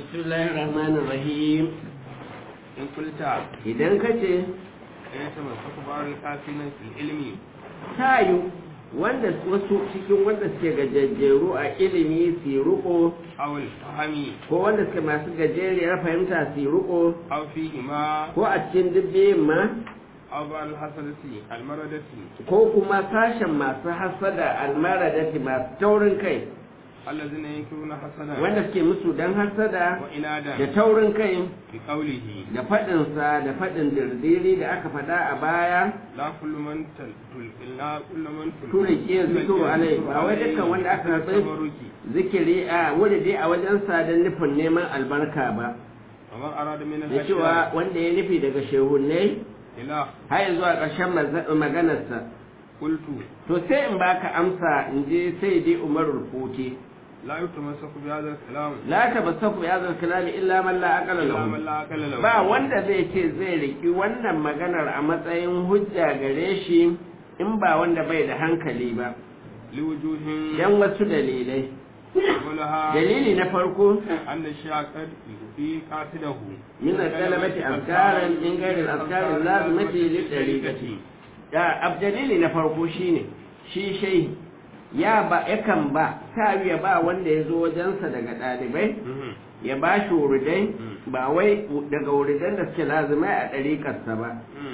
Bismillahir Rahmanir Rahim. in kulta Idan kace ya sama kubarul kafinan fil ilmi tayu wanda wasu cikin wanda suke gajejjeru a ilimi su ruko awul fahami ko wanda suke masu gajeriyar fahimta su ruko aw fihi ma ko a cikin dubbe ma aw bal hasadati al maradati ko kuma sashen masu hasada almaradati masu taurin kai allazina yankuna hasana wanda suke musu dan hasada wa inadan da taurin kai bi qawlihi da faɗinsa da faɗin dirdiri da aka faɗa a baya la kullu man tul illa kullu man turiki zikiru alai ba wai dukkan wanda aka karɓi zikiri a wuri dai a wajen sa don nufin neman albarka ba amma arada min al da cewa wanda ya nufi daga shehunne ila har zuwa ƙarshen maganarsa qultu to sai in baka amsa in je sai dai umarul kuti la yutamassaku bi hadha al kalam la tabassaku ya zal kalami illa man la aqala illa lahu man la aqala lahu ba wanda zai ce zai riki wannan maganar a matsayin hujja gare shi in ba wanda bai da hankali ba liwujuhin dan wasu dalilai walaha dalili na farko anna shaqad fi qasidahu min talabati afkaran in ghairi al-afkar lazimati lid-dariqati da dalili na farko shine shi shehi ya ba yakan ba tawiya ba wanda ya zo wajensa daga ɗalibai ya ba shi wuridai ba wai daga wuridan da suke lazimai a ɗariƙarsa ba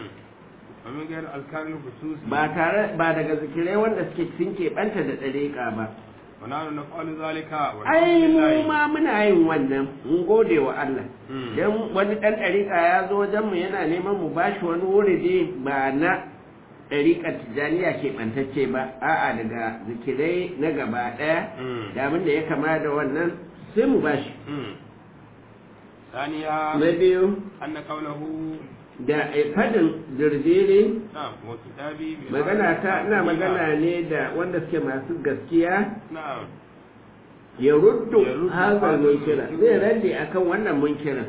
ba daga zikirai wanda suke sun keɓanta da ɗariƙa ba ai mu ma muna yin wannan mun gode wa Allah dan wani ɗan ɗariƙa ya zo wajenmu yana neman mu ba shi wani wuridi ba na ɗariƙar tijjaniya keɓantacce ba a'a daga zikirai na gaba ɗaya da abin da ya kama da wannan sai mu bashi na biyu da faɗin jirgiri magana ta ina magana ne da wanda suke masu gaskiya ya ruddu hazar munkira zai rande akan wannan munkirin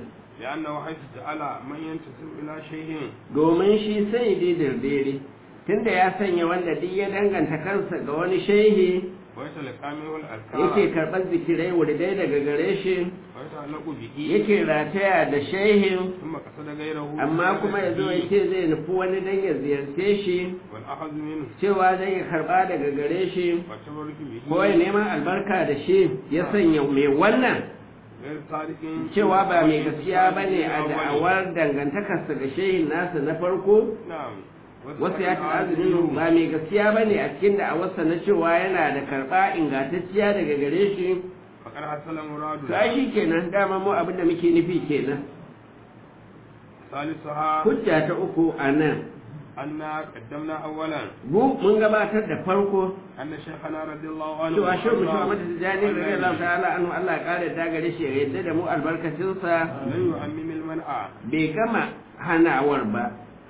domin shi sai dai dirdiri tunda ya sanya wanda duk ya danganta kansa ga wani shehi yake karɓar zikirai wuridai daga gare shi yake rataya da shehin amma kuma ya zo ya ce zai nufi wani dan ya ziyarce shi cewa zai ya karɓa daga gare shi ko ya neman albarka da shi ya sanya mai wannan cewa ba mai gaskiya ba ne a da'awar dangantakarsa ga shehin nasa na farko wasu ya fi azumin ba mai gaskiya ba ne a cikin da'awarsa na cewa yana da karɓa ingantacciya daga gare shi ta shi kenan dama mu abinda muke nufi kenan hujja ta uku a nan mun gabatar da farko cewa shi mu shi mata tijani radiyallahu ta'ala anhu Allah ya kare da gare shi ya yadda da mu albarkacinsa bai gama hanawar ba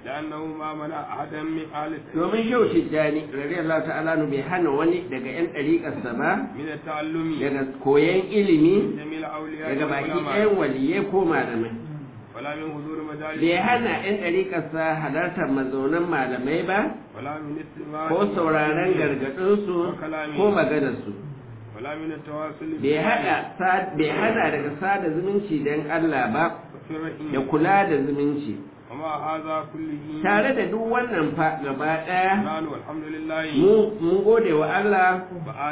domin shau tijjani radiyallahu ta'ala nu bai hana wani daga yan ɗariƙarsa ba daga koyon ilimi daga baki ɗayan waliyai ko malamai bai hana yan ɗariƙarsa halartar mazaunan malamai ba ko sauraron gargaɗinsu ko maganarsu bai hana daga sada zumunci don Allah ba da kula da zumunci tare da duk wannan fa gaba daya mun gode wa Allah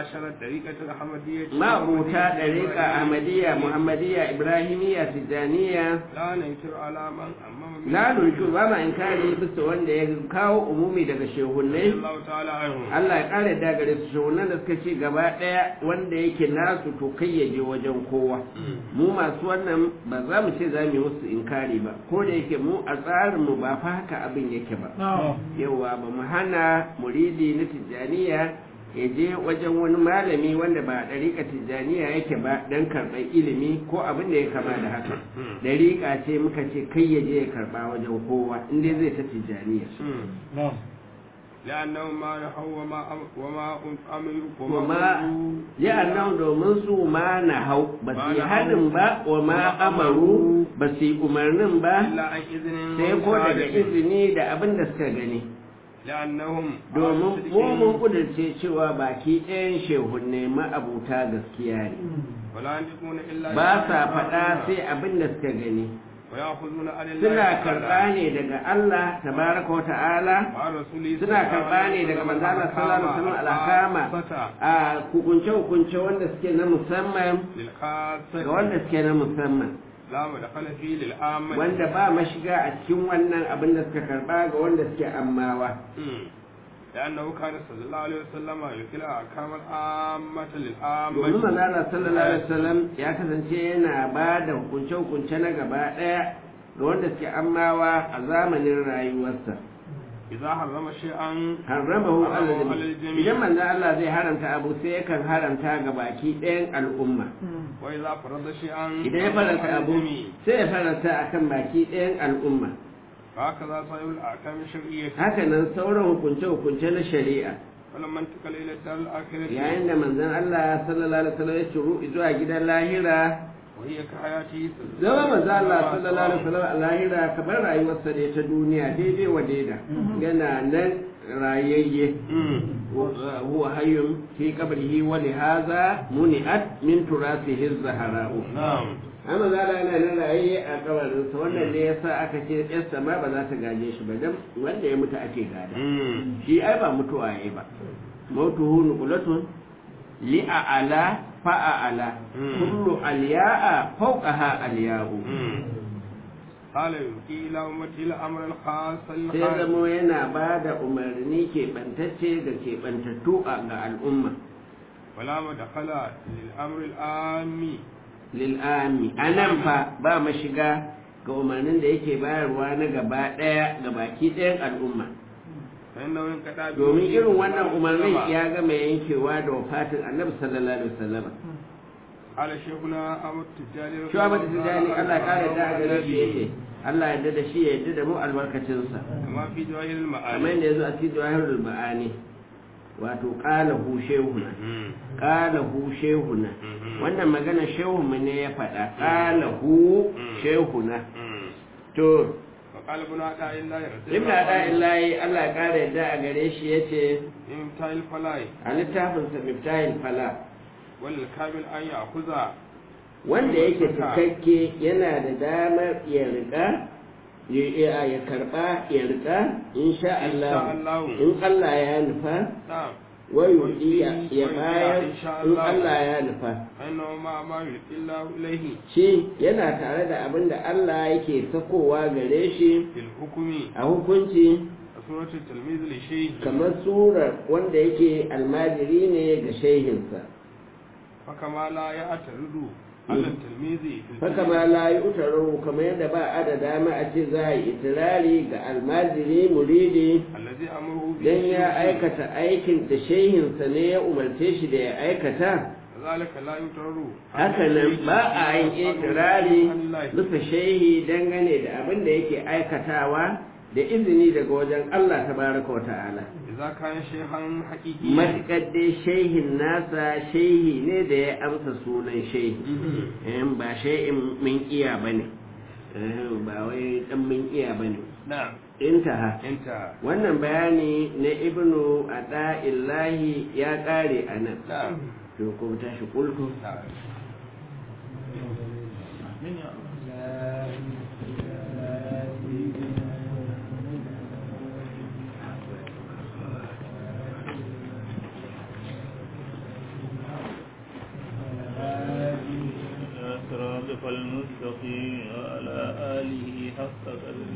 ma'abuta ɗariƙa ahmadiyya muhammadiyya ibrahimiyya tijjaniya la nunki ba ma inkari bisa wanda ya kawo umumi daga shehunnai Allah ya kare da gare su shehunan da suka ce gaba daya wanda yake nasu to kai ya je wajen kowa mu masu wannan ba za mu ce za mu yi musu inkari ba ko da yake mu a tsarinmu ba fa haka abin yake ba yawa ba mu hana muridi na tijjaniya ya je wajen wani malami wanda ba ɗariƙa tijjaniya yake ba don karɓar ilimi ko abin da ya kama da haka ɗariƙa ce muka ce kai ya je ya karɓa wajen kowa inda zai ta tijjaniya لأنهم ما نهوا وما أمروا لأنهم domin su ma nahau ba su yi hadin ba wa ma amaru ba su yi umarnin ba sai ko daga izini da abin da suka gani domin mun kudurce cewa baki ɗayan shehunne ma'abuta gaskiya ne ولا ينطقون إلا ba sa faɗa sai abin da suka gani ويأخذون عن الله suna تعالى karɓa ne daga Allah tabaraka wa ta'ala وعن رسوله suna karɓa ne daga manzo Allah sallallahu alaihi wasallam alhakama a hukunce wanda suke na musamman للخاصة ga wanda suke na musamman لا مدخل فيه للعامة wanda ba mashiga a cikin wannan abin da suka karɓa ga wanda suke ammawa لأنه كان صلى الله عليه وسلم يكل أحكام العامة للعامة domin manzo Allah sallallahu alaihi wasallam ya kasance yana ba da hukunce na gaba ɗaya ga wanda suke ammawa a zamanin rayuwarsa إذا حرم شيئا haramahu حرمه على alal الجميع idan manzo Allah zai haramta abu sai yakan haramta ga baki ɗayan al'umma وإذا فرض شيئا idan ya faranta على abu الجميع. sai ya faranta akan baki ɗayan al'umma هكذا صاحب الأحكام الشرعية haka nan sauran hukunce na shari'a ولما انتقل إلى الدار الآخرة yayin da manzon Allah sallallahu alaihi wasallam ya shiru zuwa gidan lahira وهي كحياته zama manzon Allah sallallahu alaihi wasallam a lahira kamar rayuwarsa ne ta duniya daidai wa daida yana nan rayayye huwa hayyun fi qabrihi wa li hadha muni'at min turasihi az-zahra'u نعم amma za a yana nan raye a kabarinsa wannan ne yasa aka ce yarsa ma ba za ta gaje shi ba dan wanda ya mutu ake gada shi ai ba mutuwa yayi ba mautuhu nuqlatun li a'ala fa a'ala kullu alya'a fawqaha alya'u قال يؤتي إلى أمتي الأمر الخاص sai الخاص zamo yana ba da umarni keɓantacce da keɓantattu ga al'umma ولا مدخل للأمر العامي lil'ami a nan fa ba mashiga ga umarnin da yake bayarwa na gaba ɗaya ga baki ɗayan al'umma فإنه انقطع به domin irin wannan صلى الله umarnin عليه وسلم. ya gama yankewa da wafatin annabi sallallahu alaihi wasallam قال شيخنا أحمد التجاني رضي shi Ahmad الله Tijani Allah kare da عنه gare shi yake Allah ya da shi ya yarda da mu albarkacinsa كما في جواهر kamar المعاني yadda yazo a cikin jawahirul ma'ani wato qalahu shehuna qalahu shehuna wannan magana shehu mu ne ya faɗa qalahu shehuna to وقال ابن عطاء الله رضي ibn الله عنه Ada'illahi Allah ya kare da a gare shi yace امتاع الفلاح a littafin sa Miftahil Fala والكامل أن يأخذ wanda yake cikakke yana da damar ya rika ya karba ya rika insha Allah in Allah ya nufa نعم wayudi ya bayar in Allah ya nufa فإنه ما يلقي الله إليه shi yana tare da abin da Allah yake sakowa gare shi في الحكم a hukunci سورة التلميذ لشيء kamar surar wanda yake almajiri ne ga shehinsa فكما لا يعترض على التلميذ في haka ma la yi utaru kamar yadda ba a da dama a ce za a yi itirari ga almajiri muridi الذي أمره به don ya aikata aikin da shehinsa ne ya umarce shi da ya aikata ذلك لا يترر haka nan ba a yin itirari bisa shehi dangane da abin da yake aikatawa da izini daga wajen Allah tabaraka wa ta'ala إذا كان شيخا حقيقيا matuƙar dai shehin nasa shehi ne da ya amsa sunan shehi ba shehin min iya ba ne ba wai ɗan min iya ba ne نعم intaha انت wannan bayani na ibnu ada'illahi ya ƙare a nan نعم to ko tashi kulku نعم صراطك المستقيم وعلى آله حق قدره